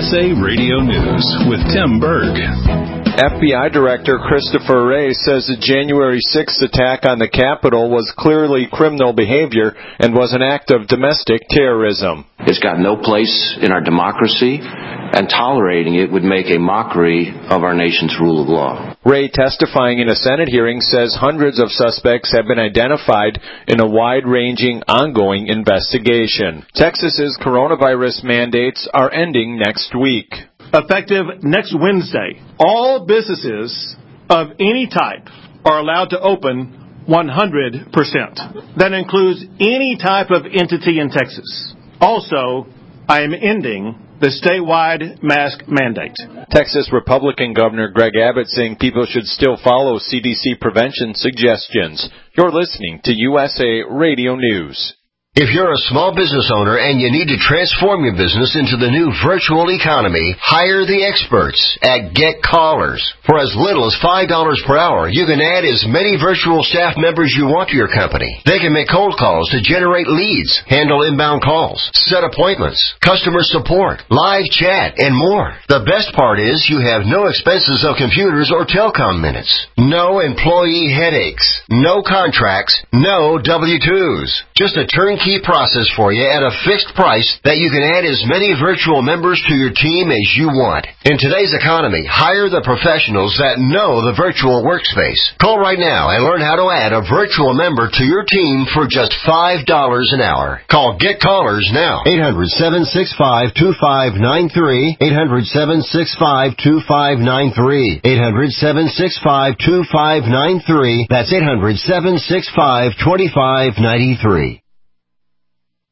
USA Radio News with Tim Berg. FBI Director Christopher Wray says the January 6th attack on the Capitol was clearly criminal behavior and was an act of domestic terrorism. It's got no place in our democracy, and tolerating it would make a mockery of our nation's rule of law. Wray, testifying in a Senate hearing, says hundreds of suspects have been identified in a wide-ranging, ongoing investigation. Texas's coronavirus mandates are ending next week. Effective next Wednesday, all businesses of any type are allowed to open 100%. That includes any type of entity in Texas. Also, I am ending the statewide mask mandate. Texas Republican Governor Greg Abbott saying people should still follow CDC prevention suggestions. You're listening to USA Radio News. If you're a small business owner and you need to transform your business into the new virtual economy, hire the experts at Get Callers. For as little as $5 per hour, you can add as many virtual staff members you want to your company. They can make cold calls to generate leads, handle inbound calls, set appointments, customer support, live chat, and more. The best part is you have no expenses of computers or telecom minutes. No employee headaches. No contracts. No W-2s. Just a turnkey process for you at a fixed price that you can add as many virtual members to your team as you want. In today's economy, hire the professionals that know the virtual workspace. Call right now and learn how to add a virtual member to your team for just $5 an hour. Call Get Callers now. 800-765-2593. 800-765-2593. 800-765-2593. That's 800-765-2593.